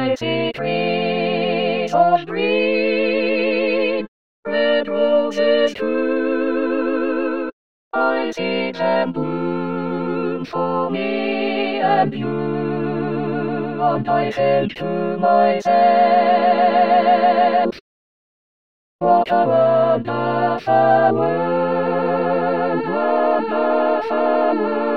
I see trees of green, red roses too. I see them bloom for me and you, and I think to myself, what a wonderful world, wonderful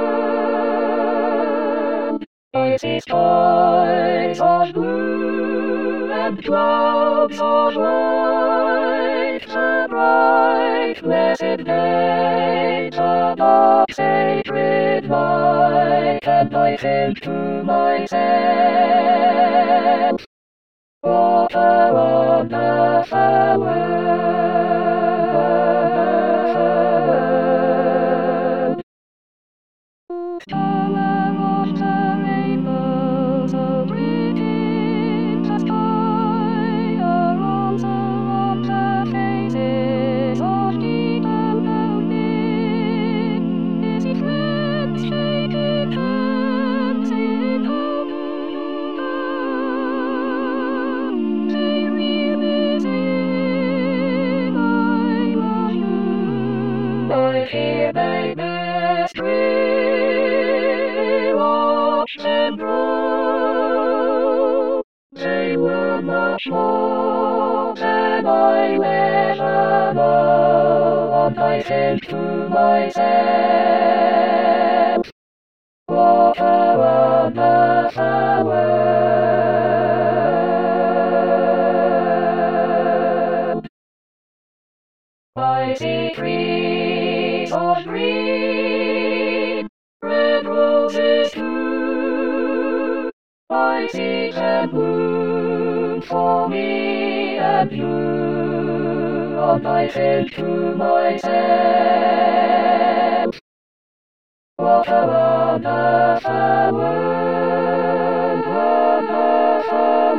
world. I see skies of blue and clouds of white, the bright blessed day, the dark sacred night, and I think to myself, what a wonderful world, wonderful world. Summer of the rainbow, so pretty in the sky, around the faces of deep and lonely. Is it friends shaking hands in how do you do? They really sing, I love you. I hear they mystery, watch them grow. They were much more than I ever know, and I think to myself, what a wonderful world. I see trees of green, red roses too. I see them bloom for me and you, and I think to myself, what a wonderful world, wonderful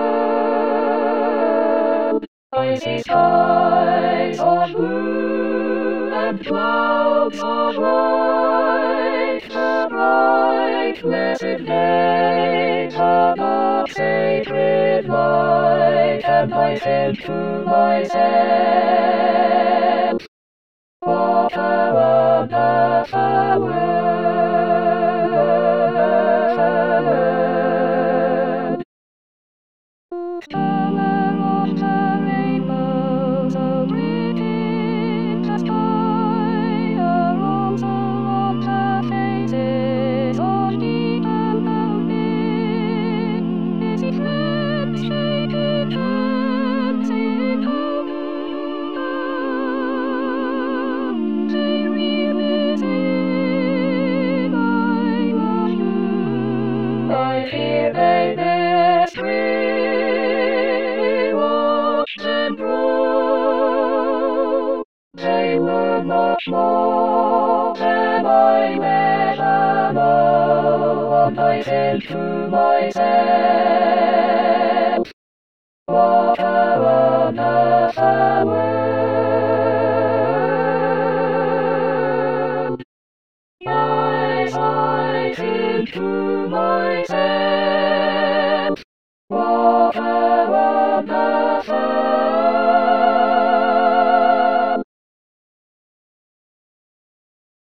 world. I see skies of blue and clouds of white, the bright blessed day, the dark sacred night, and I think to myself, what a wonderful world, wonderful world. Summer of the rainbow, so pretty in the sky, around the faces of deep and lonely. Is it friends shaking hands in how do you do? They really sing, I love you. I hear they mystery, watch them grow. They were much more than I ever know, and I think to myself, what a wonderful world. Yes, I think to myself, what a wonderful